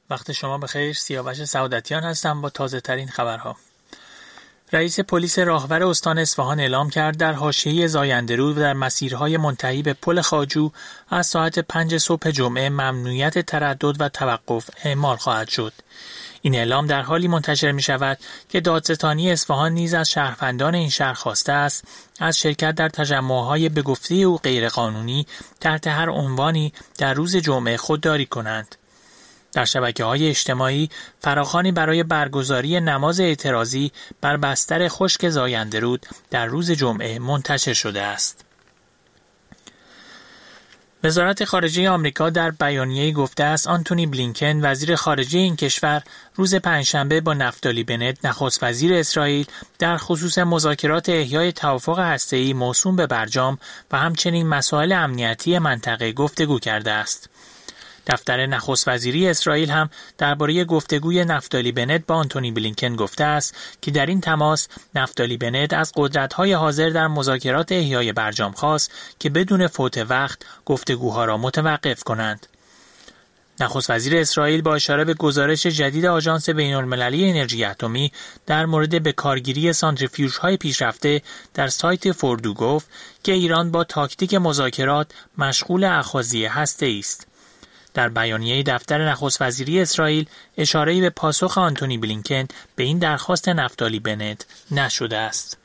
وقت شما بخیر. سیاوش سعادتیان هستم با تازه ترین خبرها. رئیس پلیس راهور استان اصفهان اعلام کرد در حاشیه زاینده‌رود و در مسیرهای منتهی به پل خواجو از ساعت 5 صبح جمعه ممنوعیت تردد و توقف اعمال خواهد شد. این اعلام در حالی منتشر می شود که دادستانی اصفهان نیز از شهروندان این شهر خواسته است از شرکت در تجمع‌های به گفته او غیرقانونی تحت هر عنوانی در روز جمعه خودداری کنند. در شبکه‌های اجتماعی فراخوانی برای برگزاری نماز اعتراضی بر بستر خشک زاینده‌رود در روز جمعه منتشر شده است. وزارت خارجه آمریکا در بیانیه‌ای گفته است آنتونی بلینکن وزیر خارجه این کشور روز پنجشنبه با نفتالی بنت نخست وزیر اسرائیل در خصوص مذاکرات احیای توافق هسته‌ای موسوم به برجام و همچنین مسائل امنیتی منطقه گفتگو کرده است. دفتر نخست وزیری اسرائیل هم درباره گفتگوی نفتالی بنت با آنتونی بلینکن گفته است که در این تماس نفتالی بنت از قدرت‌های حاضر در مذاکرات احیای برجام خواست که بدون فوت وقت گفتگوها را متوقف کنند. نخست وزیر اسرائیل با اشاره به گزارش جدید آژانس بین‌المللی انرژی اتمی در مورد بکارگیری سانتریفیوژهای پیشرفته در سایت فوردو گفت که ایران با تاکتیک مذاکرات مشغول اخاذی هسته‌ای است. در بیانیه دفتر نخست وزیری اسرائیل اشاره‌ای به پاسخ آنتونی بلینکن به این درخواست نفتالی بنت نشده است.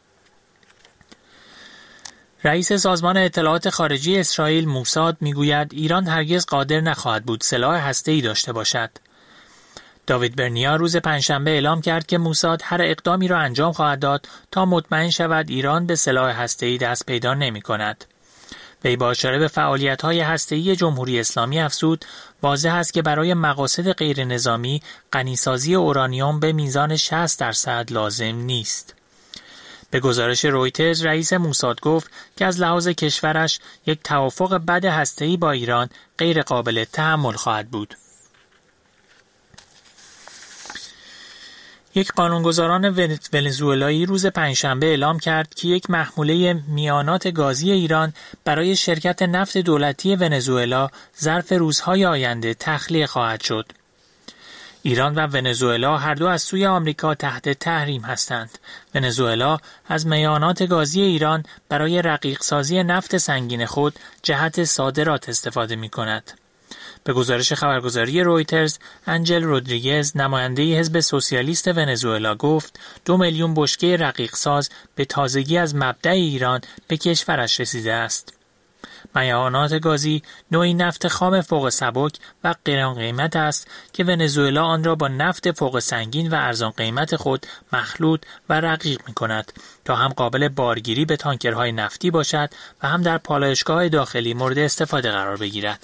رئیس سازمان اطلاعات خارجی اسرائیل موساد میگوید ایران هرگز قادر نخواهد بود سلاح هسته‌ای داشته باشد. داوید برنیا روز پنجشنبه اعلام کرد که موساد هر اقدامی را انجام خواهد داد تا مطمئن شود ایران به سلاح هسته‌ای دست پیدا نمی‌کند. وی با اشاره به فعالیت‌های هسته‌ای جمهوری اسلامی افزود واضح است که برای مقاصد غیر نظامی غنیسازی اورانیوم به میزان 60% لازم نیست. به گزارش رویترز رئیس موساد گفت که از لحاظ کشورش یک توافق بد هسته‌ای با ایران غیر قابل تحمل خواهد بود. یک قانونگذاران ونزوئلایی روز پنجشنبه اعلام کرد که یک محموله میانات گازی ایران برای شرکت نفت دولتی ونزوئلا ظرف روزهای آینده تخلیه خواهد شد. ایران و ونزوئلا هر دو از سوی آمریکا تحت تحریم هستند. ونزوئلا از میانات گازی ایران برای رقیق‌سازی نفت سنگین خود جهت صادرات استفاده می‌کند. به گزارش خبرگزاری رویترز، انجل رودریگز نماینده حزب سوسیالیست ونزوئلا گفت 2 میلیون بشکه رقیق‌ساز به تازگی از مبدأ ایران به کشورش رسیده است. میانات گازی نوعی نفت خام فوق سبک و گران قیمت است که ونزوئلا آن را با نفت فوق سنگین و ارزان قیمت خود مخلوط و رقیق می‌کند تا هم قابل بارگیری به تانکرهای نفتی باشد و هم در پالایشگاه داخلی مورد استفاده قرار بگیرد.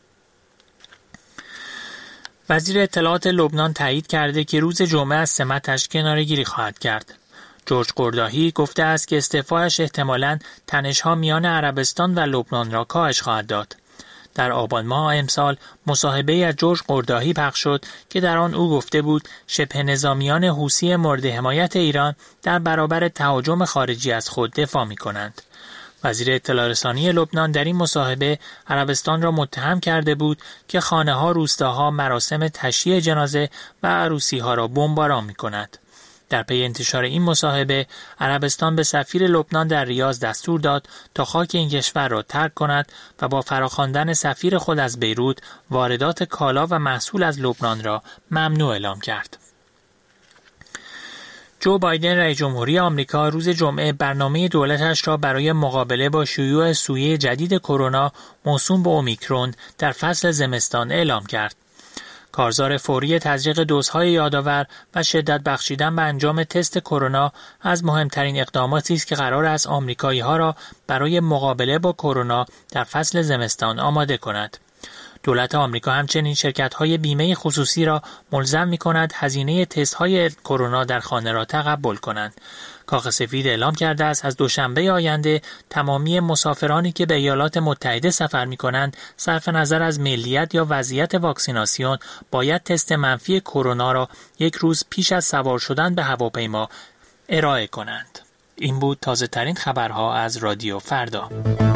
وزیر اطلاعات لبنان تایید کرده که روز جمعه از سمتش کناره‌گیری خواهد کرد. جورج قرداهی گفته است که استعفایش احتمالاً تنش‌ها میان عربستان و لبنان را کاهش خواهد داد. در آبان ماه امسال مصاحبه‌ای از جورج قرداهی پخش شد که در آن او گفته بود شبه نظامیان حوثی مورد حمایت ایران در برابر تهاجم خارجی از خود دفاع می‌کنند. وزیر اطلاع رسانی لبنان در این مصاحبه عربستان را متهم کرده بود که خانه‌ها، روستاها، مراسم تشییع جنازه و عروسی‌ها را بمباران می‌کند. در پی انتشار این مصاحبه عربستان به سفیر لبنان در ریاض دستور داد تا خاک این کشور را ترک کند و با فراخواندن سفیر خود از بیروت واردات کالا و محصول از لبنان را ممنوع اعلام کرد. جو بایدن رئیس جمهوری آمریکا روز جمعه برنامه دولتش را برای مقابله با شیوع سویه جدید کرونا موسوم به اومیکرون در فصل زمستان اعلام کرد. کارزار فوری تزریق دوزهای یادآور و شدت بخشیدن به انجام تست کرونا از مهمترین اقداماتی است که قرار است آمریکایی‌ها را برای مقابله با کرونا در فصل زمستان آماده کند. دولت آمریکا همچنین شرکت‌های بیمه خصوصی را ملزم می‌کند هزینه تست‌های کرونا در خانه را تقبل کنند. کاخ سفید اعلام کرده است از دوشنبه آینده تمامی مسافرانی که به ایالات متحده سفر می‌کنند صرف نظر از ملیت یا وضعیت واکسیناسیون باید تست منفی کرونا را یک روز پیش از سوار شدن به هواپیما ارائه کنند. این بود تازه ترین خبرها از رادیو فردا.